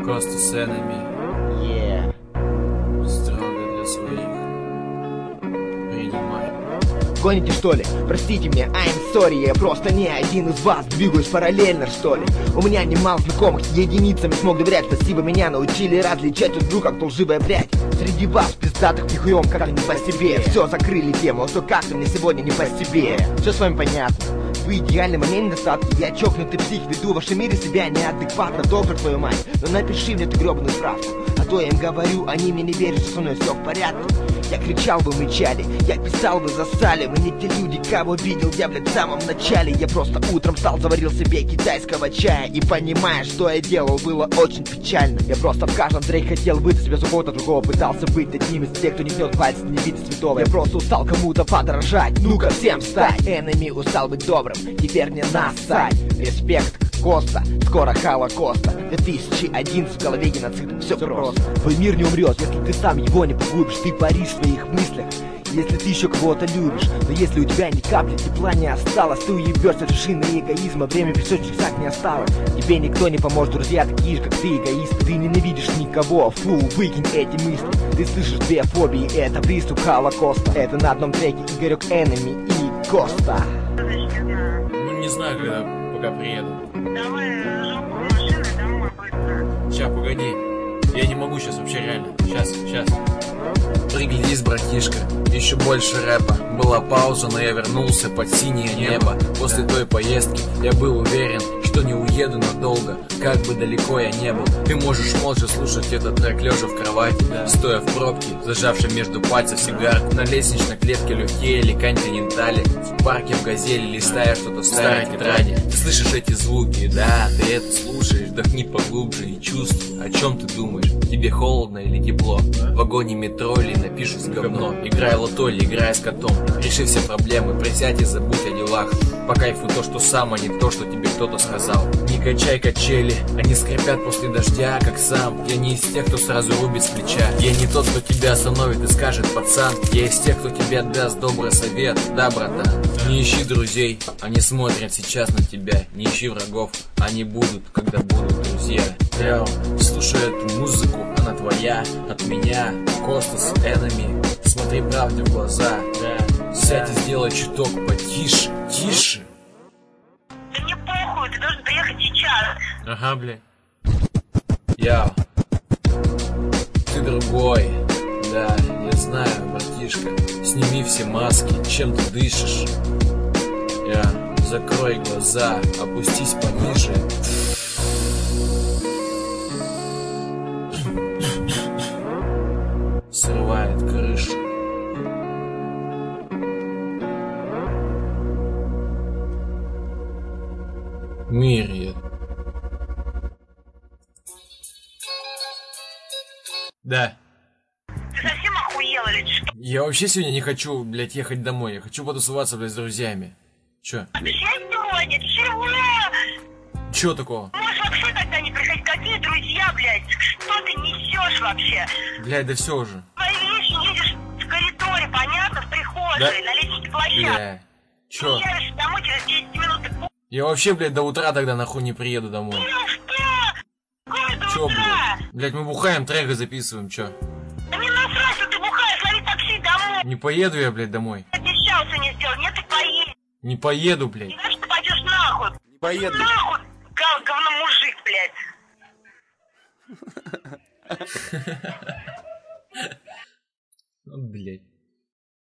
Коста с Enemy. Строго для своих. Принимай. Гоните что ли? Простите меня, I'm sorry, я просто не один из вас, двигаюсь параллельно что ли? У меня немало знакомых, единицам не смог доверять. Спасибо, меня научили различать друг друга, как лживая прядь. Среди вас, пиздатых, нихуем, как-то не по себе. Все, закрыли тему, а то как-то мне сегодня не по себе. Все с вами понятно. Вы идеальны, мне недостатки. Я чокнутый псих, веду в вашем мире себя неадекватно. Доктор, твою мать, но напиши мне эту гребаную справку. А то я им говорю, они мне не верят, что со мной все в порядке. Я кричал, вы мычали, я писал, вы засали. Вы не те люди, кого видел я, блядь, в самом начале. Я просто утром встал, заварил себе китайского чая. И понимая, что я делал, было очень печально. Я просто в каждом треке хотел выдать себя за кого-то другого. Пытался быть одним из тех, кто не гнет пальцы, не видит святого. Я просто устал кому-то подражать, ну-ка всем встать. Enemy устал быть добрым, теперь не нассать. Респект, Коста, скоро Холокоста. 2011 в голове геноцид, все просто. Твой мир не умрет, если ты сам его не погубишь. Ты паришь в своих мыслях, если ты еще кого-то любишь. Но если у тебя ни капли тепла не осталось, ты уебешься в вершины эгоизма. Время песочных сак не осталось. Тебе никто не поможет, друзья такие же, как ты, эгоист. Ты ненавидишь никого, фу, выкинь эти мысли. Ты слышишь две фобии, это приступ Холокоста. Это на одном треке Игорек, Enemy и Коста. Ну не знаю, когда, пока приеду. Давай жопу машины домой быстро. Ща, погоди. Я не могу сейчас вообще реально. Сейчас. Приглядись, братишка, еще больше рэпа. Была пауза, но я вернулся под синее небо. После той поездки я был уверен, что не уеду надолго, как бы далеко я не был. Ты можешь молча слушать этот трек лежа в кровати, стоя в пробке, зажавшей между пальцев сигарку. На лестничной клетке легкие или континентали. В парке в газели, листая что-то в старой тетради. Ты слышишь эти звуки, да, ты это слушаешь. Вдохни поглубже и чувствуй, о чем ты думаешь. Тебе холодно или тепло? В вагоне метро или напишут с говно. Играй лото или играй с котом. Реши все проблемы, присядь и забудь о делах. По кайфу то, что сам, а не то, что тебе кто-то сказал. Не качай качели, они скрипят после дождя, как сам. Я не из тех, кто сразу рубит с плеча. Я не тот, кто тебя остановит и скажет: пацан. Я из тех, кто тебе даст добрый совет, да, братан? Не ищи друзей, они смотрят сейчас на тебя. Не ищи врагов, они будут, когда будут друзья. Йоу, слушай эту музыку, она твоя, от меня. Коста с Enemy, смотри правде в глаза. Сядь и сделай чуток потише, тише. Да мне похуй, ты должен приехать сейчас. Ага, бля. Яу. Ты другой. Да, я знаю, братишка. Сними все маски, чем ты дышишь. Закрой глаза, опустись пониже. Срывает крышу. Мире. Да. Ты совсем охуел или что? Я вообще сегодня не хочу, блядь, ехать домой. Я хочу потусоваться, блядь, с друзьями. Чё? Отвечай сегодня, чего? Чё такого? Можешь вообще тогда не приходить. Какие друзья, блядь? Что ты несешь вообще? Блядь, да все уже. Твои вещи едешь в коридоре, понятно, в прихожей, Да. на лестничной площадке. Бля. Чё? Ты явишься домой через 10 минут. Ты Я вообще, блядь, до утра тогда нахуй не приеду домой. понял, что? Какое до Чё, утра? блядь? Блядь, мы бухаем, трека записываем, чё? Да мне насрать, что ты бухаешь, лови такси домой. Не поеду я, блядь, домой. Обещал сегодня сделать, нет, ты поедешь. Не поеду, блядь. Знаешь, ты пойдешь нахуй. Не поеду. Нахуй, говно мужик, блядь. Ну, блядь.